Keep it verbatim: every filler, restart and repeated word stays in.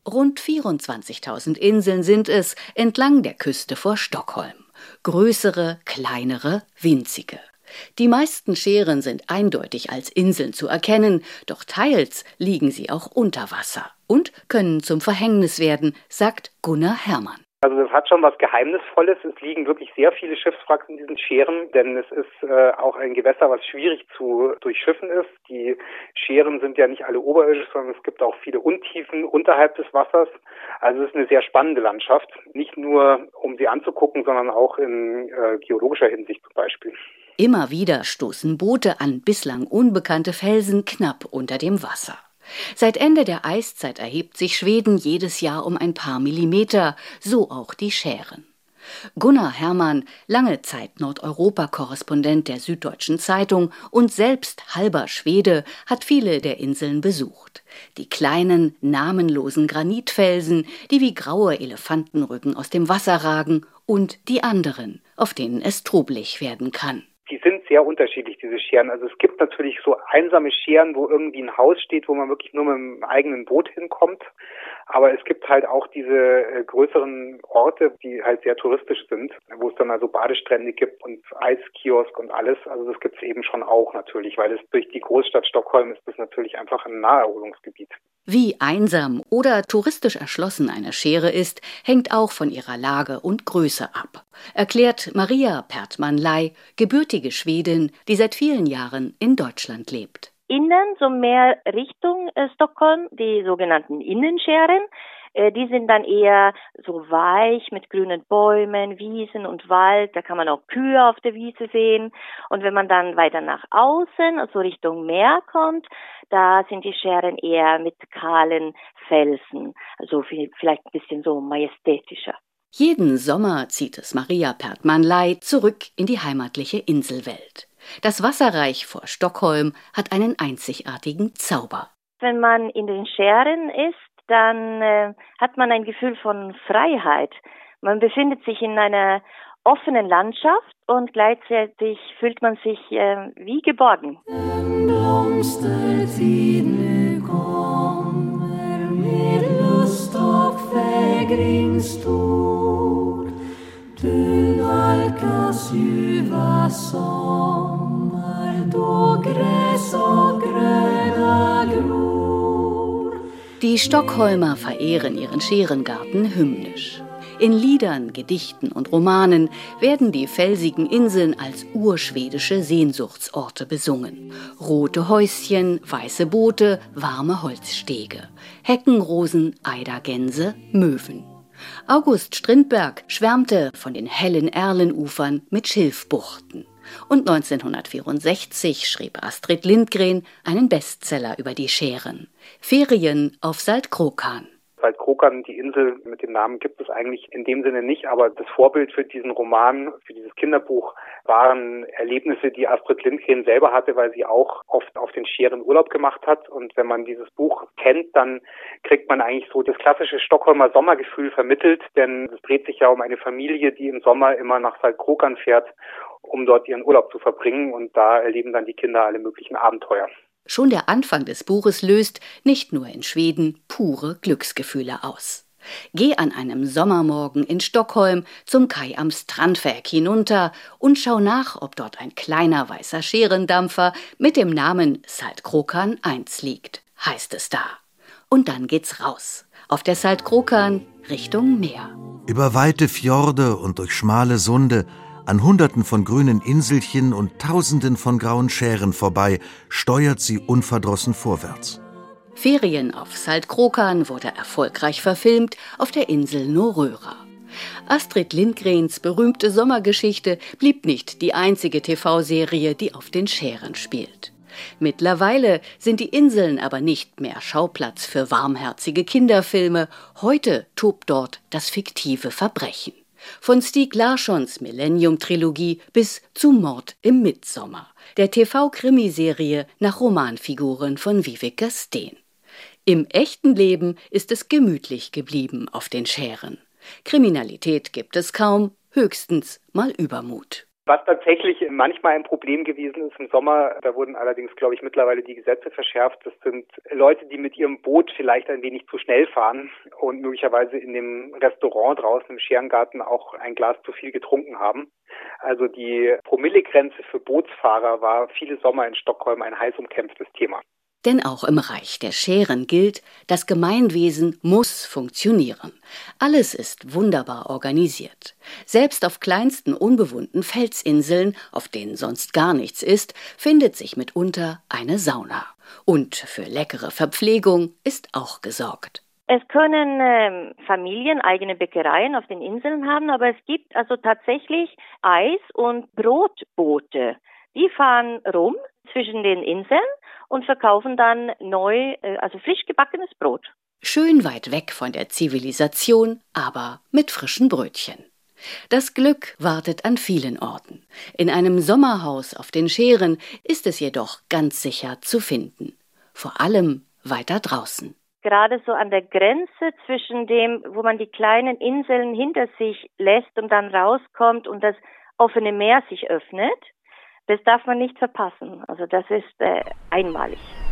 Rund vierundzwanzigtausend Inseln sind es entlang der Küste vor Stockholm. Größere, kleinere, winzige. Die meisten Scheren sind eindeutig als Inseln zu erkennen, doch teils liegen sie auch unter Wasser und können zum Verhängnis werden, sagt Gunnar Hermann. Also das hat schon was Geheimnisvolles. Es liegen wirklich sehr viele Schiffswracks in diesen Scheren, denn es ist äh, auch ein Gewässer, was schwierig zu durchschiffen ist. Die Scheren sind ja nicht alle oberirdisch, sondern es gibt auch viele Untiefen unterhalb des Wassers. Also es ist eine sehr spannende Landschaft, nicht nur um sie anzugucken, sondern auch in äh, geologischer Hinsicht zum Beispiel. Immer wieder stoßen Boote an bislang unbekannte Felsen knapp unter dem Wasser. Seit Ende der Eiszeit erhebt sich Schweden jedes Jahr um ein paar Millimeter, so auch die Schären. Gunnar Hermann, lange Zeit Nordeuropa-Korrespondent der Süddeutschen Zeitung und selbst halber Schwede, hat viele der Inseln besucht. Die kleinen, namenlosen Granitfelsen, die wie graue Elefantenrücken aus dem Wasser ragen, und die anderen, auf denen es trubelig werden kann. Die sind sehr unterschiedlich, diese Scheren. Also es gibt natürlich so einsame Scheren, wo irgendwie ein Haus steht, wo man wirklich nur mit einem eigenen Boot hinkommt. Aber es gibt halt auch diese äh, größeren Orte, die halt sehr touristisch sind, wo es dann also Badestrände gibt und Eiskiosk und alles. Also das gibt es eben schon auch natürlich, weil es durch die Großstadt Stockholm ist das natürlich einfach ein Naherholungsgebiet. Wie einsam oder touristisch erschlossen eine Schere ist, hängt auch von ihrer Lage und Größe ab, erklärt Maria Pertman-Ley, gebürtige Schwedin, die seit vielen Jahren in Deutschland lebt. Innen, so mehr Richtung äh, Stockholm, die sogenannten Innenscheren, äh, die sind dann eher so weich mit grünen Bäumen, Wiesen und Wald. Da kann man auch Kühe auf der Wiese sehen. Und wenn man dann weiter nach außen, also Richtung Meer kommt, da sind die Scheren eher mit kahlen Felsen, also vielleicht ein bisschen so majestätischer. Jeden Sommer zieht es Maria Pertman-Ley zurück in die heimatliche Inselwelt. Das Wasserreich vor Stockholm hat einen einzigartigen Zauber. Wenn man in den Scheren ist, dann äh, hat man ein Gefühl von Freiheit. Man befindet sich in einer offenen Landschaft und gleichzeitig fühlt man sich äh, wie geborgen. En blomstertid nu kommer med lust och fägring stor. Du nalkas ljuva sommar då gräs och gröna gror. Die Stockholmer verehren ihren Scherengarten hymnisch. In Liedern, Gedichten und Romanen werden die felsigen Inseln als urschwedische Sehnsuchtsorte besungen. Rote Häuschen, weiße Boote, warme Holzstege, Heckenrosen, Eidergänse, Möwen. August Strindberg schwärmte von den hellen Erlenufern mit Schilfbuchten. Und neunzehnhundertvierundsechzig schrieb Astrid Lindgren einen Bestseller über die Scheren. Ferien auf Saltkrokan. Saltkrokan, die Insel mit dem Namen, gibt es eigentlich in dem Sinne nicht, aber das Vorbild für diesen Roman, für dieses Kinderbuch, waren Erlebnisse, die Astrid Lindgren selber hatte, weil sie auch oft auf den Scheren Urlaub gemacht hat. Und wenn man dieses Buch kennt, dann kriegt man eigentlich so das klassische Stockholmer Sommergefühl vermittelt, denn es dreht sich ja um eine Familie, die im Sommer immer nach Saltkrokan fährt, um dort ihren Urlaub zu verbringen, und da erleben dann die Kinder alle möglichen Abenteuer. Schon der Anfang des Buches löst, nicht nur in Schweden, pure Glücksgefühle aus. Geh an einem Sommermorgen in Stockholm zum Kai am Strandverk hinunter und schau nach, ob dort ein kleiner weißer Scherendampfer mit dem Namen Saltkrokan eins liegt, heißt es da. Und dann geht's raus, auf der Saltkrokan Richtung Meer. Über weite Fjorde und durch schmale Sunde, an Hunderten von grünen Inselchen und Tausenden von grauen Schären vorbei, steuert sie unverdrossen vorwärts. Ferien auf Saltkrokan wurde erfolgreich verfilmt auf der Insel Norröra. Astrid Lindgrens berühmte Sommergeschichte blieb nicht die einzige T V-Serie, die auf den Schären spielt. Mittlerweile sind die Inseln aber nicht mehr Schauplatz für warmherzige Kinderfilme. Heute tobt dort das fiktive Verbrechen. Von Stieg Larssons Millennium-Trilogie bis zu Mord im Mittsommer, der T V-Krimiserie nach Romanfiguren von Viveka Steen. Im echten Leben ist es gemütlich geblieben auf den Schären. Kriminalität gibt es kaum, höchstens mal Übermut. Was tatsächlich manchmal ein Problem gewesen ist im Sommer, da wurden allerdings, glaube ich, mittlerweile die Gesetze verschärft. Das sind Leute, die mit ihrem Boot vielleicht ein wenig zu schnell fahren und möglicherweise in dem Restaurant draußen im Scherengarten auch ein Glas zu viel getrunken haben. Also die Promillegrenze für Bootsfahrer war viele Sommer in Stockholm ein heiß umkämpftes Thema. Denn auch im Reich der Schären gilt, das Gemeinwesen muss funktionieren. Alles ist wunderbar organisiert. Selbst auf kleinsten unbewohnten Felsinseln, auf denen sonst gar nichts ist, findet sich mitunter eine Sauna. Und für leckere Verpflegung ist auch gesorgt. Es können ähm, Familien eigene Bäckereien auf den Inseln haben, aber es gibt also tatsächlich Eis- und Brotboote. Die fahren rum zwischen den Inseln und verkaufen dann neu, also frisch gebackenes Brot. Schön weit weg von der Zivilisation, aber mit frischen Brötchen. Das Glück wartet an vielen Orten. In einem Sommerhaus auf den Schären ist es jedoch ganz sicher zu finden. Vor allem weiter draußen. Gerade so an der Grenze zwischen dem, wo man die kleinen Inseln hinter sich lässt und dann rauskommt und das offene Meer sich öffnet, das darf man nicht verpassen. Also das ist äh, einmalig.